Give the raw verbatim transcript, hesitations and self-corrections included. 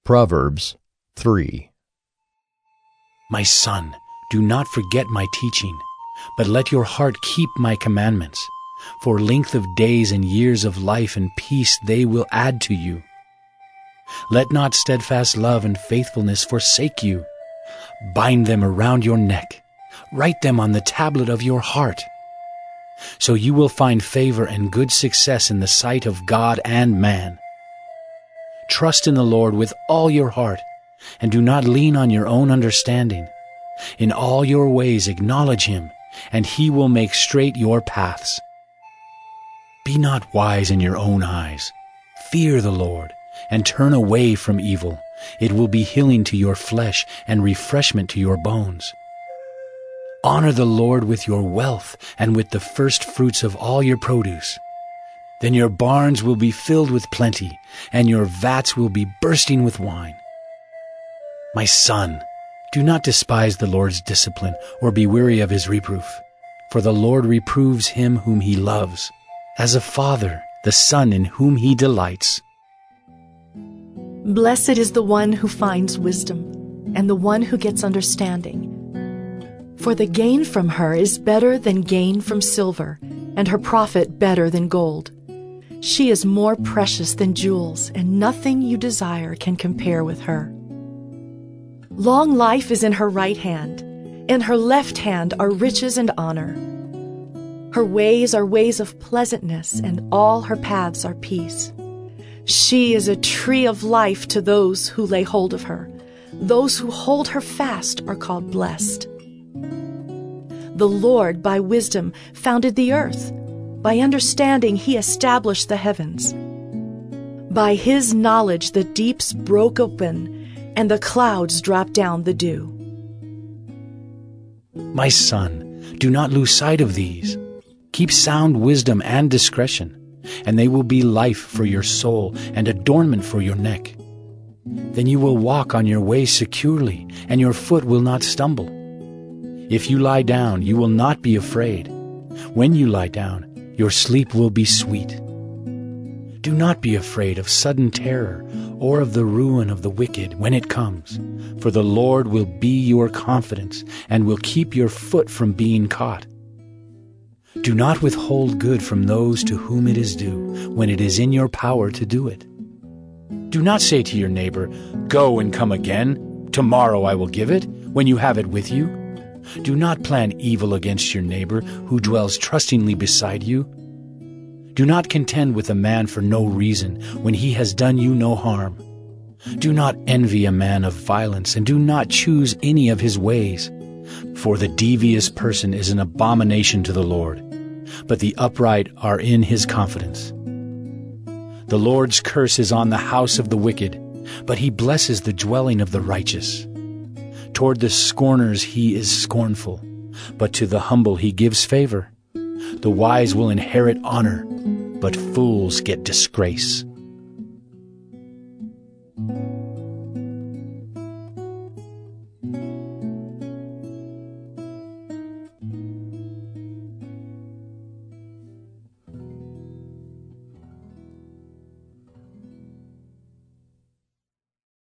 Proverbs three. My son, do not forget my teaching, but let your heart keep my commandments. For length of days and years of life and peace they will add to you. Let not steadfast love and faithfulness forsake you. Bind them around your neck. Write them on the tablet of your heart. So you will find favor and good success in the sight of God and man. Trust in the Lord with all your heart, and do not lean on your own understanding. In all your ways acknowledge him, and he will make straight your paths. Be not wise in your own eyes. Fear the Lord, and turn away from evil. It will be healing to your flesh and refreshment to your bones. Honor the Lord with your wealth and with the first fruits of all your produce. Then your barns will be filled with plenty, and your vats will be bursting with wine. My son, do not despise the Lord's discipline or be weary of his reproof. For the Lord reproves him whom he loves, as a father the son in whom he delights. Blessed is the one who finds wisdom, and the one who gets understanding. For the gain from her is better than gain from silver, and her profit better than gold. She is more precious than jewels, and nothing you desire can compare with her. Long life is in her right hand. In her left hand are riches and honor. Her ways are ways of pleasantness, and all her paths are peace. She is a tree of life to those who lay hold of her. Those who hold her fast are called blessed. The Lord, by wisdom, founded the earth. By understanding, he established the heavens. By his knowledge, the deeps broke open, and the clouds dropped down the dew. My son, do not lose sight of these. Keep sound wisdom and discretion, and they will be life for your soul and adornment for your neck. Then you will walk on your way securely, and your foot will not stumble. If you lie down, you will not be afraid. When you lie down, your sleep will be sweet. Do not be afraid of sudden terror or of the ruin of the wicked when it comes, for the Lord will be your confidence and will keep your foot from being caught. Do not withhold good from those to whom it is due, when it is in your power to do it. Do not say to your neighbor, "Go and come again. Tomorrow I will give it," when you have it with you. Do not plan evil against your neighbor who dwells trustingly beside you. Do not contend with a man for no reason when he has done you no harm. Do not envy a man of violence, and do not choose any of his ways. For the devious person is an abomination to the Lord, but the upright are in his confidence. The Lord's curse is on the house of the wicked, but he blesses the dwelling of the righteous. Toward the scorners he is scornful, but to the humble he gives favor. The wise will inherit honor, but fools get disgrace.